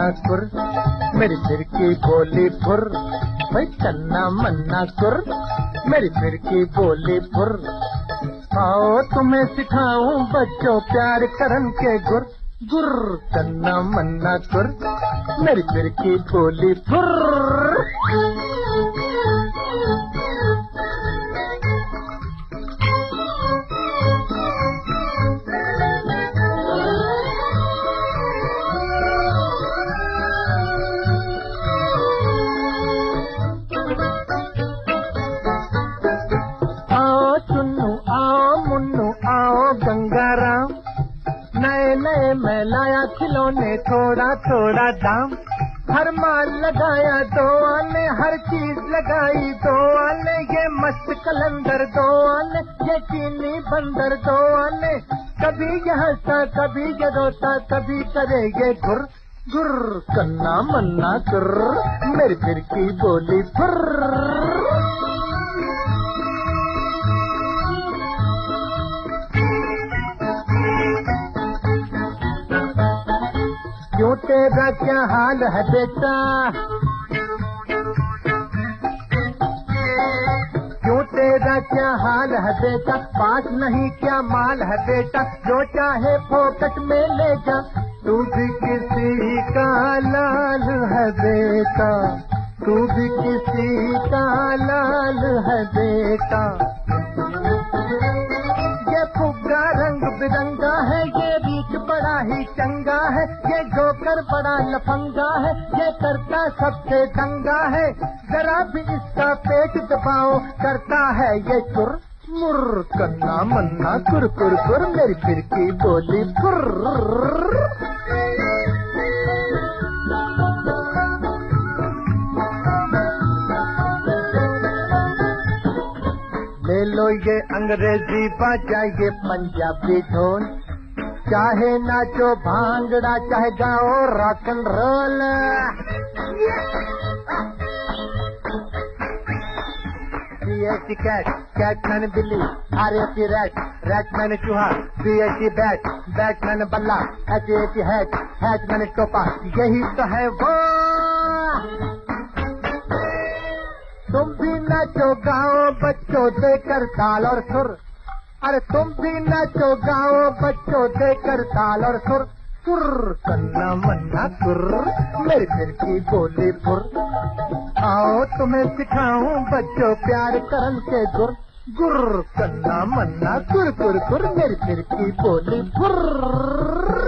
मन्ना कुर, मेरी फिर की बोली फुर, भाई चन्ना मन्ना कुर, मेरी फिर की बोली फुर। आओ तुम्हें सिखाऊं बच्चों प्यार करन के गुर, गुर चन्ना मन्ना कुर, मेरी फिर की बोली फुर। मैं लाया खिलौने थोड़ा थोड़ा दाम, हर माल लगाया दो आने, हर चीज लगाई दो आने, ये मस्त कलंदर दो आने, ये चीनी बंदर दो आने, कभी ये हंसता कभी ये रोता कभी करे ये गुर, गुर कन्ना मन्ना गुर, मेरी फिर की बोली फुर। क्यों तेरा क्या हाल है बेटा, क्यों तेरा क्या हाल है बेटा, पास नहीं क्या माल है बेटा, जो चाहे फोकट में ले जा, तू भी किसी का लाल है बेटा, तू भी किसी का लाल है बेटा। ये फुग्गा रंग बिरंगा है, ये रीच बड़ा ही चंगा है, ये जोकर बड़ा लफंगा है, ये करता सबसे दंगा है, जरा भी इसका पेट दबाओ करता है ये चुर मुर, कन्ना मन्ना कुर कुर कुर, मेरी फिर की बोली फुर। ले लो ये अंग्रेजी बाजा ये पंजाबी धोन, चाहे नाचो भांगड़ा चाहे गाओ rock and roll. C-H-E cat, cat मैंने बिल्ली, R-A-T रैट, रैट मैंने चूहा, B-H-E बैट, बैट मैंने बल्ला, H-A-T हैट, हैट मैंने टोपा, यही तो है वो। तुम भी नाचो गाओ बच्चों देकर ताल और सुर, अरे तुम भी नाचो गाओ बच्चों देकर ताल और सुर, सुर कन्ना मन्ना कुर, मेरी फिर की बोली फुर। आओ तुम्हें सिखाऊं बच्चों प्यार करन के गुर, गुर कन्ना मन्ना कुर कुर कुर, मेरी फिर की बोली फुर।